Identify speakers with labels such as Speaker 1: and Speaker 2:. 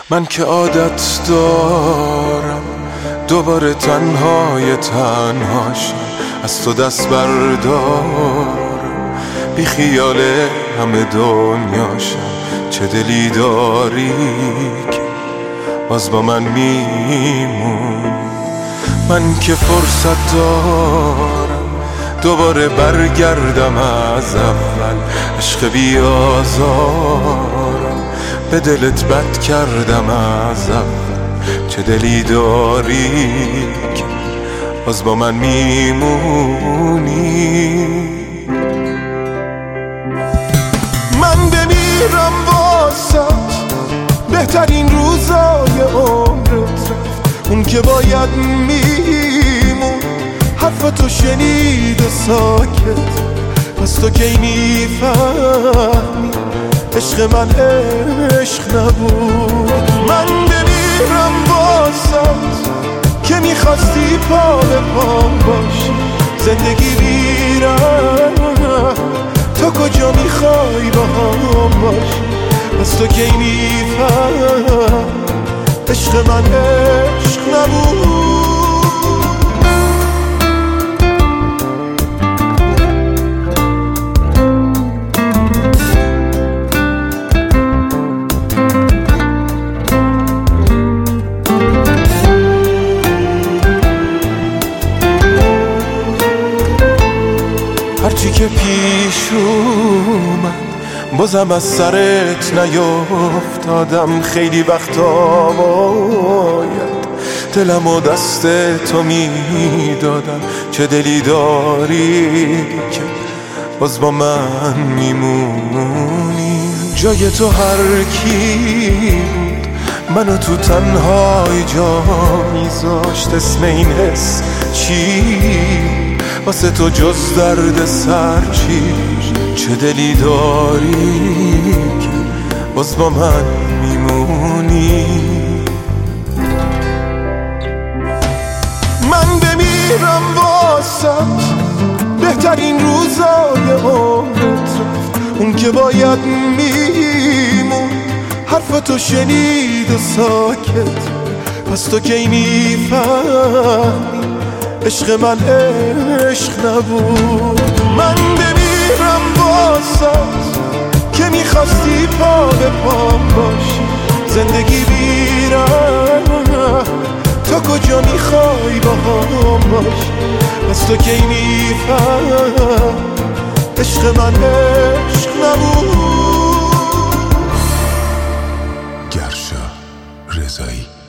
Speaker 1: من که عادت دارم دوباره تنهای تنهاشم، از تو دست بردارم، بی خیال همه دنیاشم. چه دلی داری که باز با من میمونی؟ من که فرصت دارم دوباره برگردم از اول، عشق بیازارم به دلت بد کردم از اول. چه دلی داری که باز با من میمونی؟ من بمیرم واسه بهترین روزای عمرت رفت، اون که باید میمون حرفتو شنید و ساکت. پس تو کی میفهمی عشق من عشق نبود؟ من بمیرم واسات که میخواستی پا به پام باشی، زندگی بیرم تو کجا میخوای با هم باشی؟ پس تو کی میفهم عشق من عشق نبود؟ هرچی که پیش اومد بازم از سرت نیفتادم. خیلی وقتا باید دلم و دست تو میدادم. چه دلی داری که باز با من میمونی؟ جای تو هر کی بود منو تو تنهای جا میذاشت. اسم این حس چی واسه تو جز درد سر چی؟ چه دلی داری که باز با من میمونی؟ من بمیرم واسط بهترین روزای عمرت رفت، اون که باید میمون حرفتو شنید و ساکت. پس تو کی میفهمی عشق من عشق نبود؟ من بمیرم واسات که میخواستی پا به پام باشی، زندگی بیرم تو کجا میخوای با هم باشی؟ پس تو کی میفهم عشق من عشق نبود؟
Speaker 2: گرشا رضایی.